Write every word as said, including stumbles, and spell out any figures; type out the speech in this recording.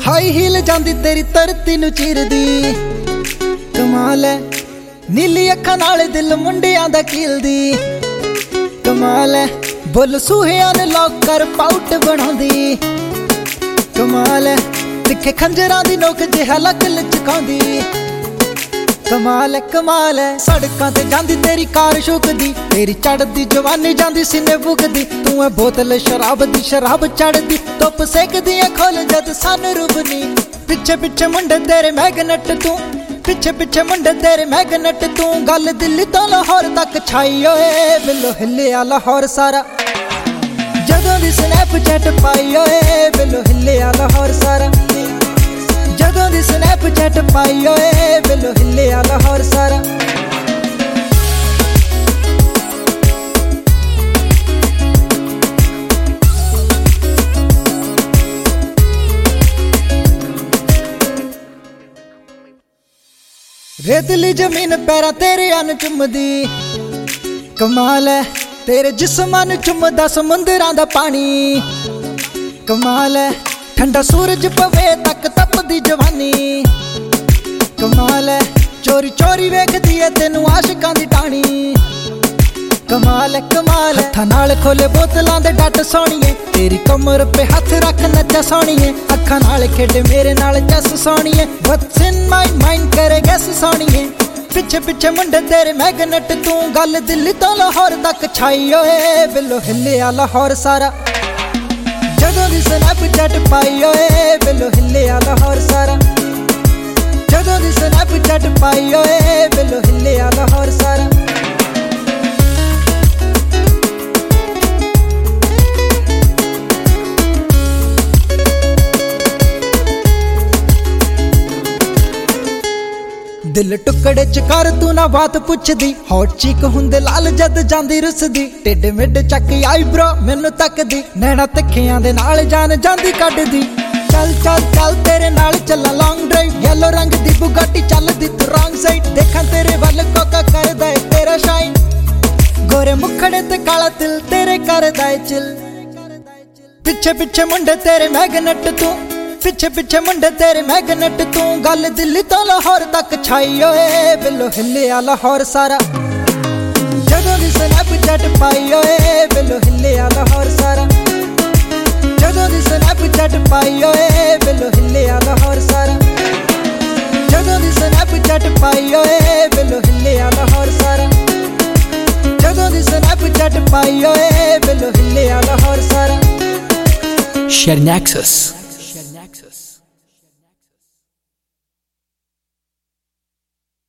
High heel जांदी तेरी धरती नूं चीरदी, कमाल है नीली अखां नाल दिल मुंडियां दा कीलदी, कमाल है बुल सूहियां ने लॉक कर पाउट बनाउंदी, कमाल है तिखे खंजरां दी नोक जिहा लक लचकाउंदी, कमाल है कमाल है सड़कां ते जांदी तेरी कार शुकदी, तेरी चढ़दी जवानी जांदी सीने बुकदी, तू है बोतल शराब दी शराब चढ़दी, धुप सेकदी है खोल जद सन रुबनी, पिछे पिछे मुंडे तेरे मैगनेट तू, पिछे पिछे मुंडे तेरे मैगनेट तू, गल दिल्ली तो लाहौर तक छाई ओए बिल्लो हिलिया लाहौर सारा, जदों दी स्नैपचैट पाई ओए बिल्लो हिलिया लाहौर सारा, जदों दी स्नैपचैट पाई ओए बिल्लो हिलिया लाहौर सारा। रेतली जमीन पैरा तेरे अन चुमदी, कमाल है तेरे जिस्मां नूं चुमदा समुंदरां दा पानी, कमाल है ठंडा सूरज पवे तक तपदी जवानी, कमाल है चोरी चोरी वेखदी है तेनू आशिकां दी टाणी, कमाल है कमाल है हत्थां नाल खोले बोतलां दे डट सोहणीए, तेरी कमर पे हथ रख नचा सोहणीए, अखां नाल खेडे मेरे नाल चस सोहणीए, व्हाट्स इन माई माइंड करे गैस सोहणीए, पिछे पिछे मुंडे तेरे मैगनेट तू, गल दिल्ली तो लाहौर तक छाई ओए बिल्लो हिलिया लाहौर सारा, जदों दी स्नैपचैट पाई ओए बिल्लो हिलिया लाहौर सारा, जदों दी स्नैपचैट पाई ओए बिल्लो हिलिया लाहौर सारा। दिल टुकड़े च कर तू ना बात पुछदी, हॉट चीक हुंदे लाल जद जांदी रुसदी, टिड मिड चक आई ब्रो मैनू तकदी, नैना तिखियां दे नाल जान जांदी कड्डदी, चल चल चल तेरे नाल चला लॉन्ग ड्राइव, येलो रंग दी बुगाटी चलदी तू रॉन्ग साइड, देखां तेरे वल कोका करदा है तेरा शाइन, गोरे मुखड़े ते काला तिल तेरे करदा है चिल, पिछे पिछे मुंडे तेरे मैगनेट तू, पिछे पिछे मुंडे तेरे मैगनेट तू, गल दिल्ली तो लाहौर तक छाई ओए बिल्लो हिलिया लाहौर सारा, जदों दी स्नैपचैट पाई ओए बिल्लो हिलिया लाहौर सारा, जदों दी स्नैपचैट पाई ओए बिल्लो हिलिया लाहौर सारा, जदों दी स्नैपचैट पाई ओए बिल्लो हिलिया लाहौर सारा, जदों दी स्नैपचैट पाई ओए बिल्लो हिलिया लाहौर सारा। Sharing access.